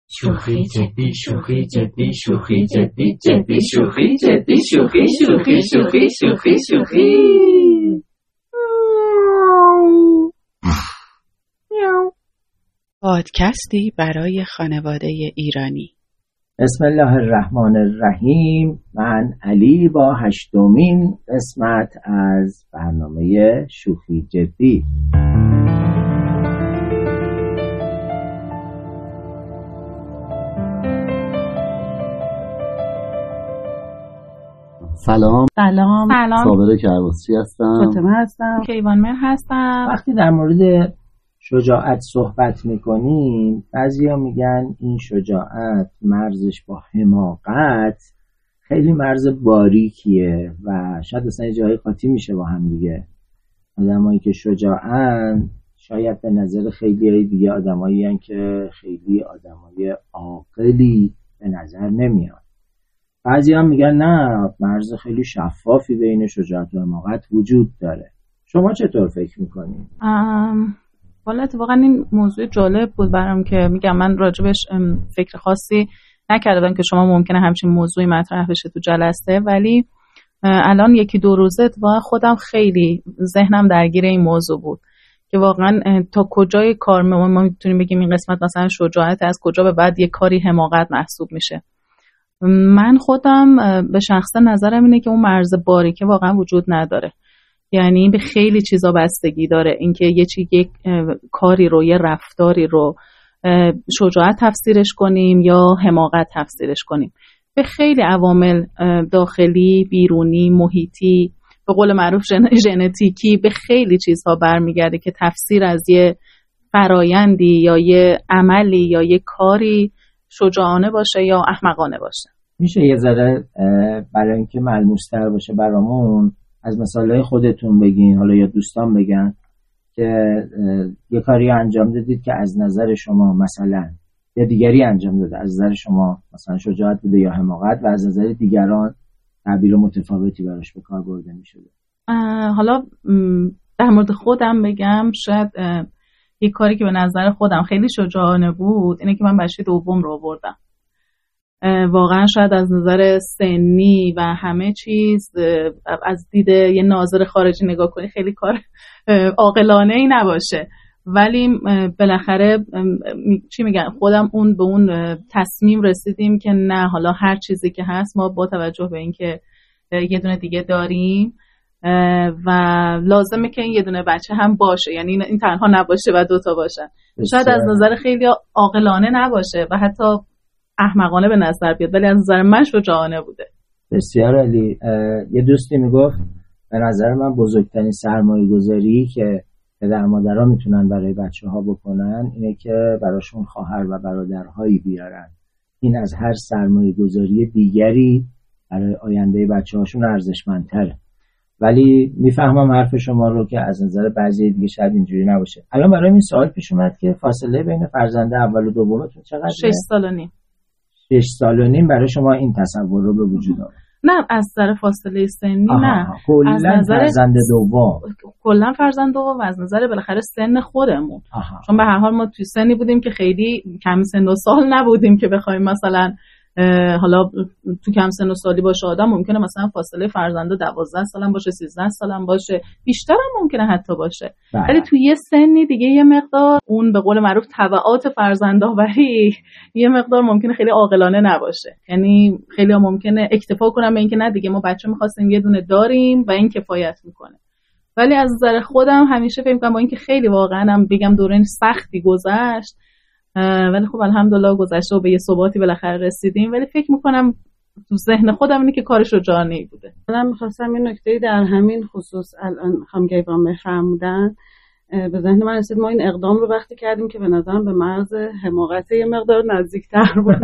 شوخی جدی شوخی جدی شوخی جدی جدی شوخی جدی شوخی شوخی شوخی شوخی شوخی. پادکستی برای خانواده ایرانی. بسم الله الرحمن الرحیم. من علی با 8مین قسمت از برنامه شوخی جدی. سلام. صابر کرباسی هستم. فاطمه هستم. کیوان مهر هستم. وقتی در مورد شجاعت صحبت میکنیم بعضیا میگن این شجاعت مرزش با حماقت خیلی مرز باریکیه و شاید اصلا جایی قاطی میشه با هم دیگه. آدمایی که شجاعن شاید به نظر خیلی دیگه آدمایی هن که خیلی آدمای عاقلی به نظر نمیاد. بعضی هم میگن نه، مرز خیلی شفافی بین شجاعت و حماقت وجود داره. شما چطور فکر میکنید؟ والا اتفاقا این موضوع جالب بود برام که میگم من راجبش فکر خاصی نکردم که شما ممکنه همچین موضوعی مطرح بشه تو جلسه، ولی الان یکی دو روزه اتفاقا خودم خیلی ذهنم درگیر این موضوع بود که واقعا تا کجای کار ما میتونیم بگیم این قسمت مثلا شجاعت، از کجا به بعد یک کاری حماقت محسوب میشه. من خودم به شخص نظرم اینه که اون مرز باریکه واقعا وجود نداره، یعنی به خیلی چیزا بستگی داره اینکه یک کاری رو، یه رفتاری رو شجاعت تفسیرش کنیم یا حماقت تفسیرش کنیم. به خیلی عوامل داخلی، بیرونی، محیطی، به قول معروف ژنتیکی، به خیلی چیزها برمیگرده که تفسیر از یه فرایندی یا یه عملی یا یه کاری شجاعانه باشه یا احمقانه باشه. میشه یه ذره برای اینکه ملموس‌تر باشه برامون از مثالای خودتون بگین، حالا یا دوستان بگن که یه کاری انجام دادید که از نظر شما مثلا یا دیگری انجام داده از نظر شما مثلا شجاعت بوده یا حماقت و از نظر دیگران تعبیر متفاوتی براش به کار برده می‌شده. حالا در مورد خودم بگم، شاید یک کاری که به نظر خودم خیلی شجاعانه بود اینه که من بچه دوم رو آوردم. واقعا شاید از نظر سنی و همه چیز از دید یه ناظر خارجی نگاه کنی خیلی کار عاقلانه ای نباشه، ولی بالاخره چی میگن خودم به اون تصمیم رسیدیم که نه، حالا هر چیزی که هست ما با توجه به اینکه یه دونه دیگه داریم و لازمه که این یه دونه بچه هم باشه، یعنی این تنها نباشه و دوتا باشن. شاید از نظر خیلی عاقلانه نباشه و حتی احمقانه به نظر بیاد، ولی از نظر من شجاعانه بوده. بسیار عالی. یه دوستی میگفت به نظر من بزرگترین سرمایه گذاری که پدر مادرها میتونن برای بچه ها بکنن اینه که براشون خواهر و برادرهایی بیارن. این از هر سرمایه گذاری دیگری برای آینده بچه هاشون ارزشمندتره. ولی میفهمم حرف شما رو که از نظر بعضی دیگه شاید اینجوری نباشه. الان برای این سوال پیش اومد که فاصله بین فرزند اول و دومتون چقدره؟ 6 سال و نیم. 6 سال و نیم. برای شما این تصور رو به وجود آورد؟ نه، از نظر فاصله سنی نه، از نظر فرزند دوم. کلا فرزند دوم از نظر بالاخره سن خودمون. چون به هر حال ما توی سنی بودیم که خیلی کم سن و سال نبودیم که بخوایم مثلا حالا تو کم سن و سالی باشه آدم ممکنه مثلا فاصله فرزنده 12 سالم باشه، 13 سالم باشه، بیشتر هم ممکنه حتی باشه، ولی تو یه سنی دیگه یه مقدار اون به قول معروف تبعات فرزندآوری یه مقدار ممکنه خیلی عاقلانه نباشه. یعنی خیلی ها ممکنه اکتفا کنن به اینکه نه دیگه ما بچه می‌خواستیم یه دونه داریم و این کفایت میکنه. ولی از نظر خودم همیشه فکر می‌کنم با اینکه خیلی واقعا هم بگم دوره سختی گذشت، ولی خب الحمدلله گذشته و به یه ثباتی بالاخره رسیدیم، ولی فکر میکنم تو ذهن خودم اینه که کار شجاعانه‌ای بوده. من می‌خواستم این نکته در همین خصوص الان خانم کیوان مهر فرمودن به ذهن من رسید. ما این اقدام رو وقتی کردیم که به نظرم به مرز حماقت یه مقدار نزدیک‌تر بود.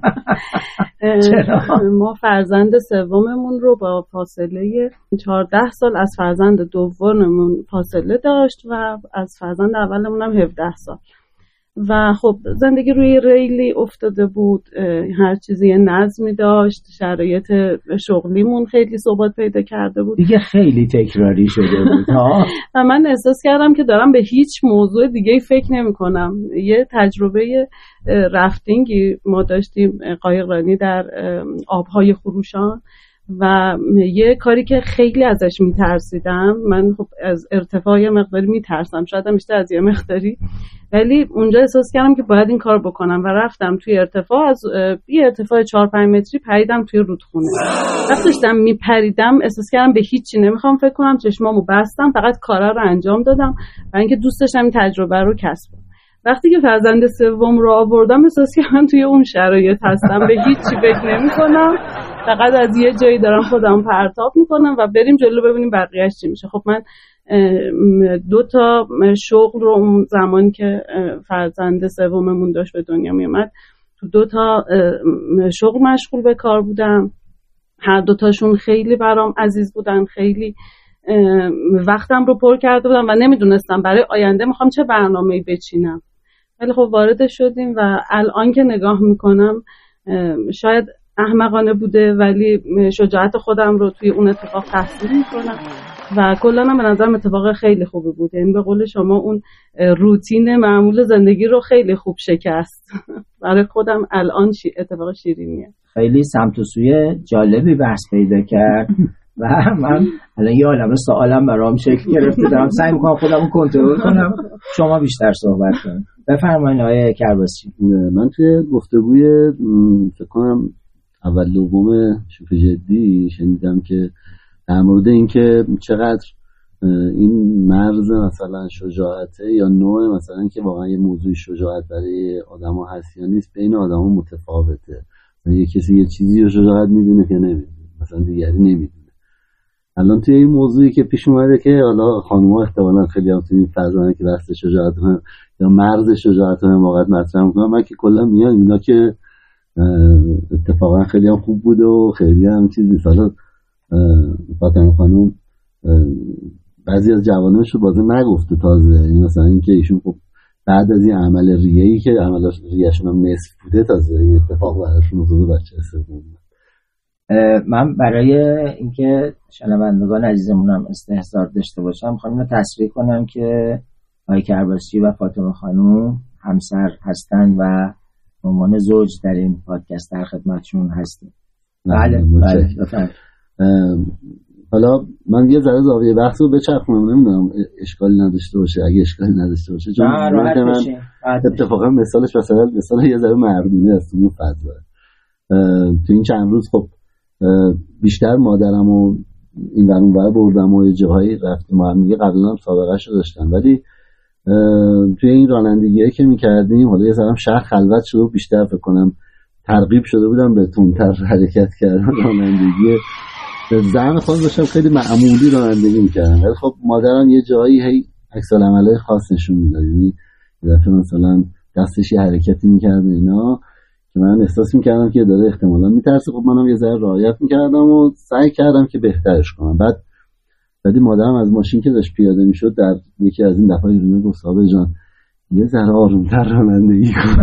ما فرزند سوممون رو با فاصله 14 سال از فرزند دوممون فاصله داشت و از فرزند اولمون هم 17 سال. و خب زندگی روی ریلی افتاده بود، هر چیزی یه نظمی داشت، شرایط شغلیمون خیلی ثبات پیدا کرده بود دیگه، خیلی تکراری شده بود ها. و من احساس کردم که دارم به هیچ موضوع دیگه فکر نمی کنم. یه تجربه رفتینگی ما داشتیم قایقرانی در آبهای خروشان و یه کاری که خیلی ازش میترسیدم، من خب از ارتفاع یه مقداری میترسم، شاید هم بیشتر از یه مقداری، ولی اونجا احساس کردم که باید این کار بکنم و رفتم توی ارتفاع، از یه ارتفاع 4-5 متری پریدم توی رودخونه. وقتی داشتم میپریدم احساس کردم به هیچی نمیخوام فکر کنم، چشمامو بستم، فقط کارا رو انجام دادم برای اینکه دوست داشتم این تجربه رو کسب کنم. وقتی که فرزند سوم رو آوردم احساس کردم توی اون شرایط هستم، به هیچی فکر نمی‌کنم، فقط از یه جایی دارم خودم پرتاب میکنم و بریم جلو ببینیم بقیه‌اش چی میشه. خب من 2 تا شغل رو اون زمان که فرزند سوممون داشت به دنیا میومد، تو 2 تا شغل مشغول به کار بودم. هر 2 تاشون خیلی برام عزیز بودن، خیلی وقتم رو پر کرده بودم و نمیدونستم برای آینده میخوام چه برنامه‌ای بچینم. ولی خب وارد شدیم و الان که نگاه میکنم شاید احمقانه بوده، ولی شجاعت خودم رو توی اون اتفاق تحسین میکنم و کلاً به نظرم اتفاق خیلی خوبی بود. یعنی به قول شما اون روتین معمول زندگی رو خیلی خوب شکست. برای خودم الان اتفاق شیرینیه. خیلی سمت و سوی جالبی بحث پیدا کرد و من الان یه عالمه سوالم برام شکل گرفته، دارم سعی میکنم خودم رو کنترل کنم. شما بیشتر صحبت کنید. بفرمایید آقای کرباسی. من توی گفتگوی فکر کنم اول دوم شوخی جدی شنیدم که در مورد اینکه چقدر این مرز مثلا شجاعته یا نوع مثلا که واقعا یه موضوع شجاعت برای آدما هست یا نیست بین آدما متفاوته. یه کسی یه چیزی رو شجاعت میدونه که نمیدونه، مثلا دیگری نمیدونه. الان توی این موضوعی که پیش اومده که حالا خانم‌ها احتمالاً خیلی هم توی این فضایی که بحث شجاعت یا مرز شجاعت و حماقت مطرح می‌کنن، من که کلا میاد اینا که اتفاقا خیلی هم خوب بود و خیلی هم چیزی. حالا فاطمه خانم بعضی از جوانانش رو بازه نگفته تازه، یعنی مثلا اینکه ایشون خب بعد از این عمل ریه‌ای که عمل ریه‌شون هم نصف بوده تازه این اتفاق براشون افتاده بچه سوم. من برای اینکه شنوندگان عزیزمون هم استحضار داشته باشم میخوام اینو تصریح کنم که آقای کرباسی و فاطمه خانم همسر هستن و به عنوان زوج در این پادکست در خدمتشون هستیم. بله بفرمایید. حالا من یه ذره زاویه بحث رو بچرخونم، نمیدونم اشکالی نداشته باشه. اگه اشکالی نداشته باشه چون من اتفاقا مثالش مثلا یه ذره مردونه است اون فضا. تو این چند روز خب بیشتر مادرم و این ور اون ور بردم و یه جاهایی رفتیم و هم دیگه قبلا هم سابقه‌اش رو داشتن، ولی توی این رانندگیه که میکردیم حالا یه ذره شهر خلوت شده و بیشتر فکر کنم ترغیب شده بودم به تندتر حرکت کردن رانندگی. زن خودم داشتم خیلی معمولی رانندگی میکردم، ولی خب مادرم یه جایی هی عکس العملای خاص نشون میداد، یعنی یه دفعه مثلا دستش یه حرکتی میکرد اینا که من احساس میکردم که داره احتمالاً میترسه. خب منم یه ذره رعایت میکردم و سعی کردم که بهترش کنم. بعد مادرم از ماشین که داشت پیاده میشد در یکی از این دفعه ایرونی گفت صاحب جان یه ذره آرومتر رانندگی کن.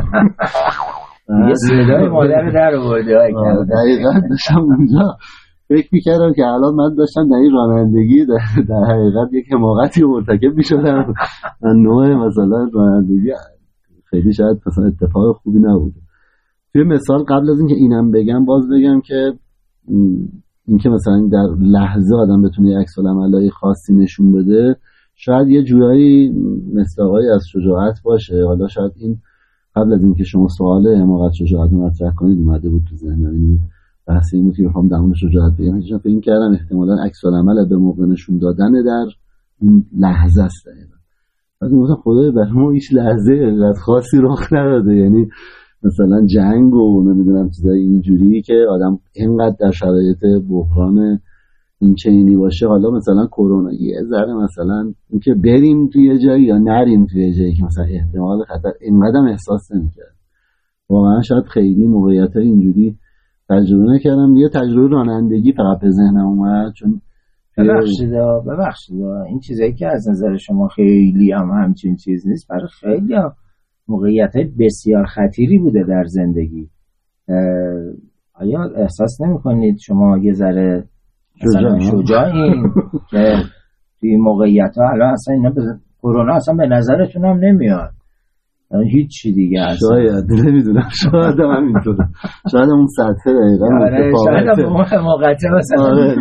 یه صدای مادر در آورده. دقیقاً داشتم اونجا فکر میکردم که الان من داشتم در این رانندگی در حقیقت یک حماقتی مرتکب میشدم. نوع مثلا رانندگی خیلی شاید مثلا اتفاق خوبی نبوده. توی مثال قبل از اینکه اینم بگم باز بگم که اینکه مثلا در لحظه آدم بتونه عکس العملای خاصی نشون بده شاید یه جورایی مصداقی از شجاعت باشه. حالا شاید این قبل از اینکه شما سوال حماقت شجاعت رو مطرح کنید اومده بود تو ذهنم، این بحثی بود که بخوام در مورد شجاعت بگم. چون فکر کردم احتمالاً عکس العمل به موقع نشون دادن در اون لحظه است. بعد گفتم خدای برام هیچ لحظه اینقدر خاصی رخ نداده، یعنی مثلا جنگ و نمیدونم چیزای اینجوری که آدم اینقدر در شرایط بحران این چنینی باشه. حالا مثلا کرونا یه ذره مثلا اینکه بریم توی جایی یا نریم توی جایی که مثلا احتمال خطر اینقدر احساس نمی‌کرد. واقعا شاید خیلی موقعیت‌های اینجوری تجربه نکردم. یه تجربه رانندگی فقط به ذهنم اومد چون ببخشید این چیزایی که از نظر شما خیلی هم همچین چیز نیست برای خیلی موقعیت‌های بسیار خطیری بوده در زندگی. آیا احساس نمی‌کنید شما یه ذره مثلا شجاعین که توی موقعیت‌ها الان اصلا اینا کرونا اصلا به نظرتون هم نمیاد، هیچ چی دیگه اصلا؟ شاید نمیدونم، شاید هم اینطوره، شاید اون سطح دقیقا شاید هم موقعیت مثلا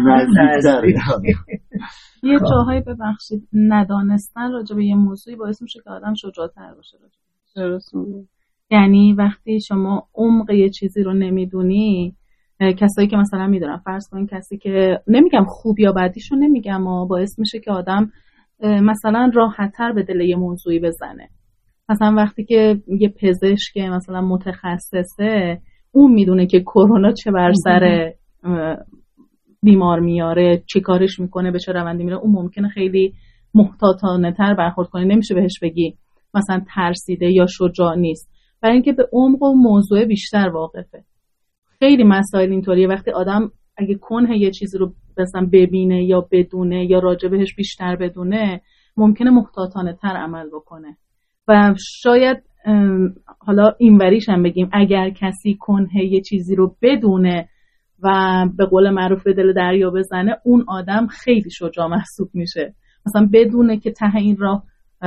یه جاهایی ببخشید ندانستن راجع به یه موضوعی باعث میشه که آدم شجاع‌تر باشه. درست. یعنی وقتی شما عمق یه چیزی رو نمیدونی، کسایی که مثلا میدونن، فرض کنین کسی که نمیگم خوب یا بدیشو نمیگم، و باعث میشه که آدم مثلا راحت‌تر به دل یه موضوعی بزنه. مثلا وقتی که یه پزشک مثلا متخصصه، اون میدونه که کرونا چه بر سر بیمار میاره، چی کارش میکنه، به چه روندی میره، اون ممکنه خیلی محتاطانه تر برخورد کنه. نمیشه بهش بگی مثلا ترسیده یا شجاع نیست، برای اینکه به عمق و موضوع بیشتر واقفه. خیلی مسائل اینطوریه، وقتی آدم اگه کنه یه چیزی رو مثلا ببینه یا بدونه یا راجع بهش بیشتر بدونه، ممکنه محتاطانه تر عمل بکنه. و شاید حالا اینوریش هم بگیم، اگر کسی کنه یه چیزی رو بدونه و به قول معروف به دل دریا بزنه، اون آدم خیلی شجاع محسوب میشه. مثلا بدونه که ته این راه،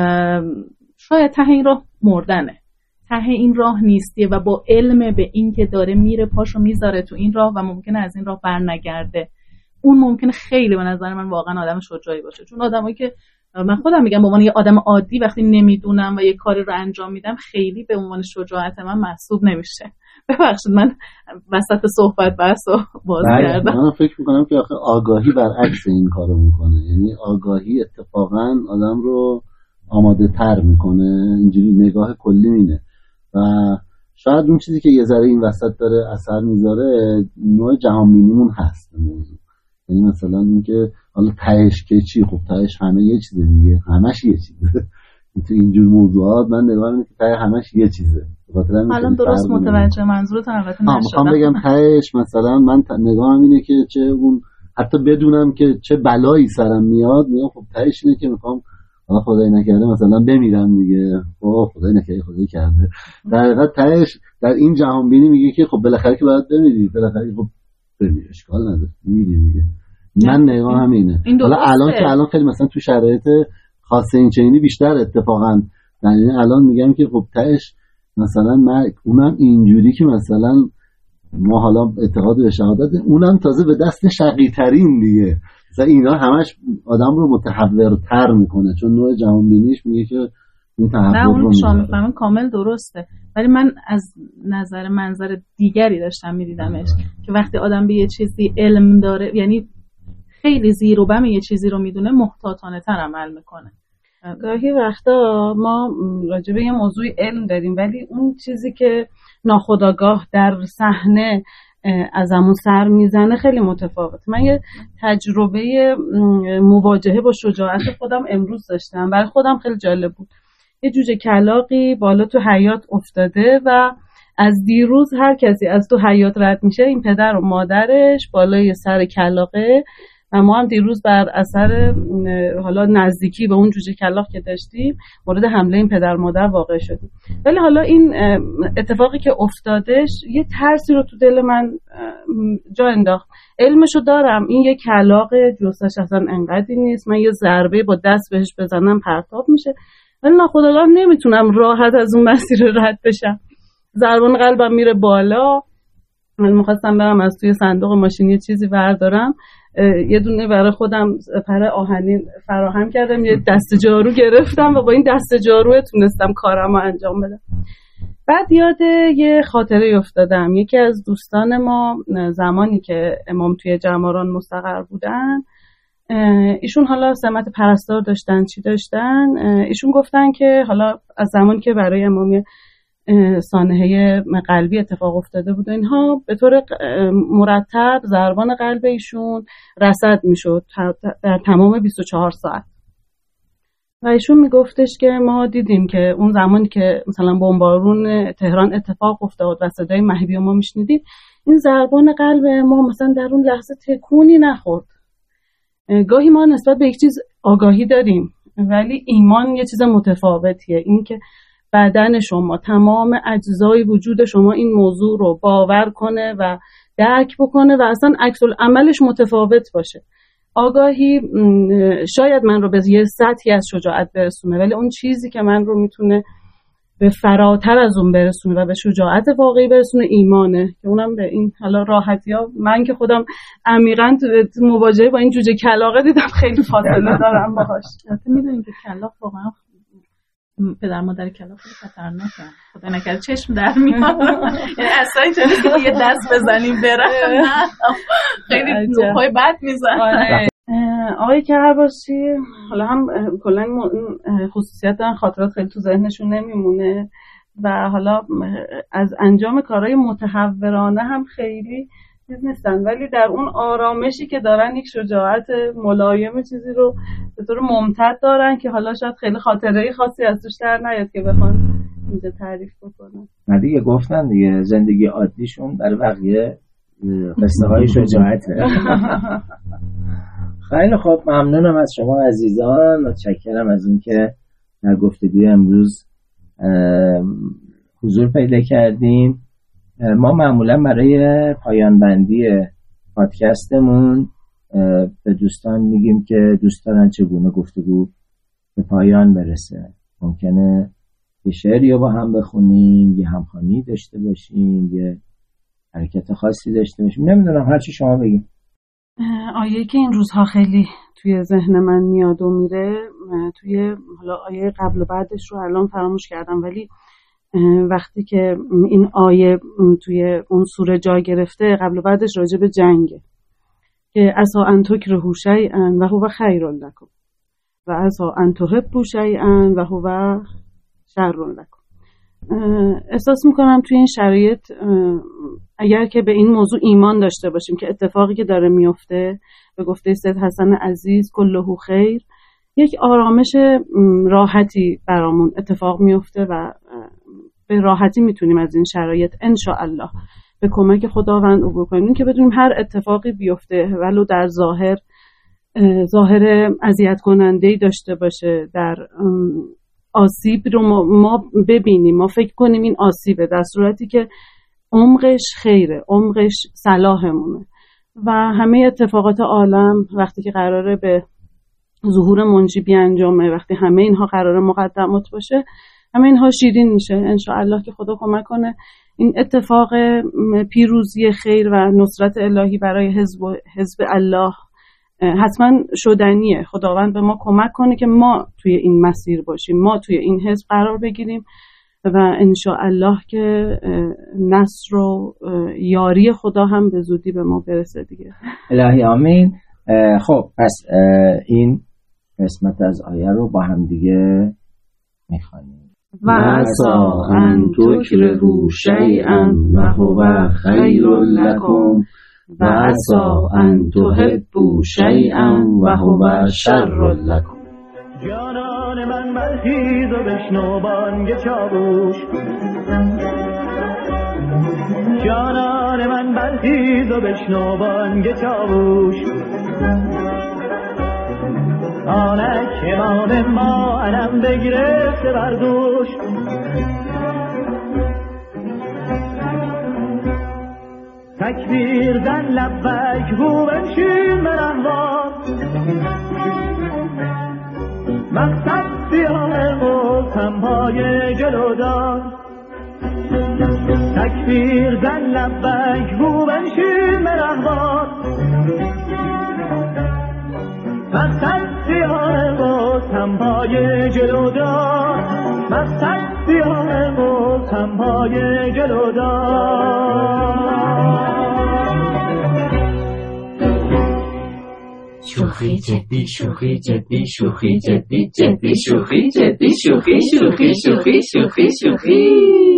شاید ته این راه مردنه، ته این راه نیستیه، و با علم به این که داره میره پاشو میذاره تو این راه و ممکنه از این راه بر نگرده، اون ممکنه خیلی به نظر من واقعا آدم شجاعی باشه. چون آدمایی که من خودم میگم به عنوان یه آدم عادی وقتی نمیدونم و یه کاری رو انجام میدم، خیلی به عنوان شجاعت من محسوب نمیشه. ببخشید من وسط صحبت بحثو باز کردم. من فکر میکنم که آخه آگاهی برعکس این کارو میکنه، یعنی آگاهی اتفاقا آدم رو آماده تر میکنه. اینجوری نگاه کلی اینه و شاید اون چیزی که یه ذره این وسط داره اثر میذاره نوع جهان بینیمون هست موضوع. یعنی مثلا این که حالا تهش که چی، خب تهش همه یه چیزه دیگه، همش یه چیزه. تو اینجور موضوعات من نگاه میکنم که ته همش یه چیزه. حالا درست متوجه منظورت البته نشدم. میخوام بگم تهش مثلا من نگاهم اینه که چه اون حتی بدونم که چه بلایی سرم میاد، میگم خب تهش اینه که میخوام حالا خدای نکرده مثلا بمیرم دیگه. خب خدای نکرده خدای کرده. در حقیقت تهش در این جهان بینی میگه که خب بالاخره که باید بمیری، بالاخره خب بمیری، اشکال نداره میمیری دیگه. من نگاه همینه. حالا الان خیلی مثلا تو شرایط خاص این چنینی بیشتر اتفاقا، یعنی الان میگم که خب تهش مثلا اونم اینجوری که مثلا ما حالا اعتقاد به شهادت، اونم تازه به دست شقی‌ترین دیگه. مثلا اینا همش آدم رو متحورتر میکنه، چون نوع جهان بینیش میگه که این تحول نه، رو اون شما میفهمن کامل درسته، ولی من از منظر دیگری داشتم میدیدمش که وقتی آدم به یه چیزی علم داره، یعنی خیلی زیر و بم یه چیزی رو میدونه، محتاطانه تر عمل میکنه. گاهی وقتا ما راجع به یه موضوع علم داریم، ولی اون چیزی که ناخودآگاه در صحنه ازمون سر میزنه خیلی متفاوت. من یه تجربه مواجهه با شجاعت خودم امروز داشتم، برای خودم خیلی جالب بود. یه جوجه کلاغی بالا تو حیاط افتاده و از دیروز هر کسی از تو حیاط رد میشه، این پدر و مادرش بالای سر کلاغه و ما هم دیروز بر اثر حالا نزدیکی به اون جوجه کلاغ که داشتیم مورد حمله این پدر مادر واقع شدیم. ولی حالا این اتفاقی که افتادش یه ترسی رو تو دل من جا انداخت. علمشو دارم این یه کلاغ، جثه‌ش اصلا انقدری نیست، من یه ضربه با دست بهش بزنم پرتاب میشه، ولی ناخودآگاه نمیتونم راحت از اون مسیر رد بشم. ضربان قلبم میره بالا. من می‌خواستم برم از توی صندوق ماشین یه چیزی بردارم، یه دونه برای خودم پر آهنین فراهم کردم، یه دسته جارو گرفتم و با این دسته جارو تونستم کارم رو انجام بدم. بعد یاد یه خاطره افتادم. یکی از دوستان ما زمانی که امام توی جماران مستقر بودن، ایشون حالا سمت پرستار داشتن چی داشتن، ایشون گفتن که حالا از زمانی که برای امام سانحه قلبی اتفاق افتاده بود اینها، به طور مرتب ضربان قلب ایشون رصد میشد در تمام 24 ساعت. و ایشون میگفتش که ما دیدیم که اون زمانی که مثلا بمبارون تهران اتفاق افتاد و صدای مهیبی ما میشنیدیم، این ضربان قلب ما مثلا در اون لحظه تکونی نخورد. گاهی ما نسبت به یک چیز آگاهی داریم ولی ایمان یه چیز متفاوتیه. این که بدن شما، تمام اجزای وجود شما این موضوع رو باور کنه و درک بکنه و اصلا عکس العملش متفاوت باشه. آگاهی شاید من رو به یه سطحی از شجاعت برسونه، ولی اون چیزی که من رو میتونه به فراتر از اون برسونه و به شجاعت واقعی برسونه ایمانه، که اونم به این حالا راحتی ها من که خودم عمیقاً تو مواجهه با این جوجه کلاغه دیدم خیلی فاصله دارم باهاش. البته میدونید که کلاغ واقعا پدر مادر کلاغ خیلی خطرناکه، خدا نکنه چشم در میاد، یعنی اصلا اینجوری که یه دست بزنیم بره نه خیلی نوپای بد میزنه. آقای کرباشی حالا هم کلا خصوصیت دارن، خاطرات خیلی تو ذهنشون نمیمونه و حالا از انجام کارهای متهورانه هم خیلی چیز نیستن، ولی در اون آرامشی که دارن یک شجاعت ملایم چیزی رو به طور ممتد دارن که حالا شاید خیلی خاطره خاصی از توش در نیاد که بخوان اینجا تعریف بکنن. نه دیگه گفتن دیگه زندگی عادیشون برای بقیه قصه های شجاعته. خیلی خوب، ممنونم از شما عزیزان، متشکرم از اینکه در گفتگوی امروز حضور پیدا کردیم. ما معمولا برای پایان بندی پادکستمون به دوستان میگیم که دوست دارن چگونه گفتگو به پایان برسه. ممکنه یه شعری رو با هم بخونیم، یه همخوانی داشته باشیم، یه حرکت خاصی داشته باشیم، نمیدونم، هرچی شما بگیم. آیه که این روزها خیلی توی ذهن من میاد و میره، توی حالا آیه قبل و بعدش رو الان فراموش کردم، ولی وقتی که این آیه توی اون سوره جا گرفته قبل و بعدش راجع به جنگه که عسی ان تکرهوا شیئا و هو خیر لکم و عسی ان تحبوا شیئا و هو شر لکم. احساس میکنم توی این شرایط اگر که به این موضوع ایمان داشته باشیم که اتفاقی که داره میفته به گفته سید حسن عزیز کله خیر، یک آرامش راحتی برامون اتفاق میفته و به راحتی میتونیم از این شرایط انشاءالله به کمک خداوند عبور کنیم، که بدونیم هر اتفاقی بیفته ولو در ظاهر اذیت کننده‌ای داشته باشه، در آسیب رو ما ببینیم، ما فکر کنیم این آسیبه، در صورتی که عمقش خیره، عمقش صلاحمونه و همه اتفاقات عالم وقتی که قراره به ظهور منجی بیانجامه، وقتی همه اینها قراره مقدمات باشه، همه اینها شیرین میشه انشاءالله که خدا کمک کنه این اتفاق پیروزی خیر و نصرت الهی برای حزب الله حتما شدنیه. خداوند به ما کمک کنه که ما توی این مسیر باشیم، ما توی این حزب قرار بگیریم و انشاءالله که نصر و یاری خدا هم به زودی به ما برسه دیگه. الهی آمین. خب پس این قسمت از آیه رو با هم دیگه میخوانیم. و عسی ان تکرهوا شیئا و هو خیر لکم و عسی ان تحبوا شیئا و هو شر لکم. جانان من برخیز و بشنو بانگ چاووش، جانان من برخیز و بشنو بانگ چاووش، آنک امام ما علم بگرفته بر دوش، تکبیر زن لبک هو بنشین مرحبا، مقصد سیاه و تنهای جلو دار، تکبیر زن لبک هو بنشین مرحبا، مقصد سیاه و تنهای جلو دار، مقصد سیاه و تنهای جلو دار. شوخی جدی شوخی جدی شوخی جدی جدی شوخی جدی شوخی شوخی شوخی شوخی شوخی